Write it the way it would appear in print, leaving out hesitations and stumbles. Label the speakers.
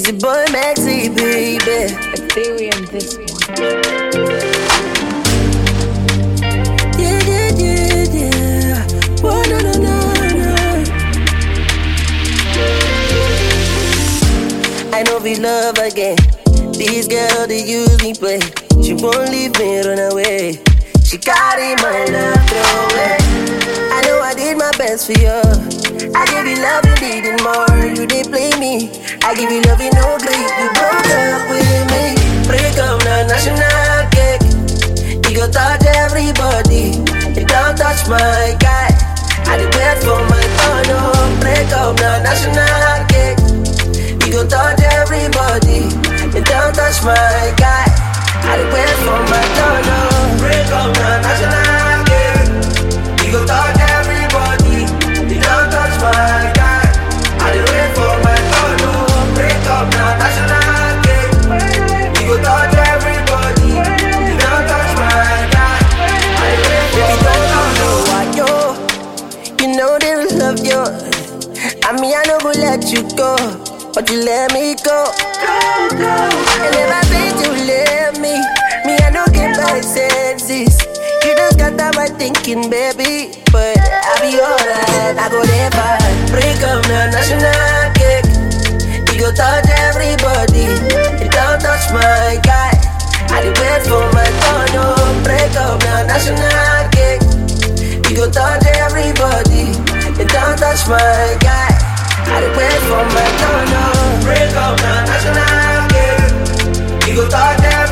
Speaker 1: It's your boy Maxi, baby.
Speaker 2: Ethereum, this one.
Speaker 1: Yeah. Oh, no. I know we love again. This girl, they use me play. She won't leave me, run away. She carry my love, throw away. I know I did my best for you. I give you love, you needed more. You didn't play me. I give you love, you no great. You broke up with me. Break up now, national cake. You go touch everybody. You don't touch my guy. I did wait for my turn. Oh, break up now, national cake. You go touch everybody. You don't touch my guy. I did wait for my turn. Oh, break up now, national cake. You go touch everybody. You don't touch my guy. I did wait for my turn. Oh, break up now, national cake. You go touch everybody. You don't touch my guy. I did wait for my turn. Oh, why yo? You know they will love you. I mean I know go let you go, but you let me go. And if I say you let me I don't get my senses. You just got that my thinking, baby. But I'll be alright, I go there fine. Break up now, national cake. You go touch everybody. You don't touch my guy. I did wait for my turn, oh. Break up now, national cake. You go touch everybody. You don't touch my guy. I did wait for my turn, oh. Break up now, national cake. You go touch everybody.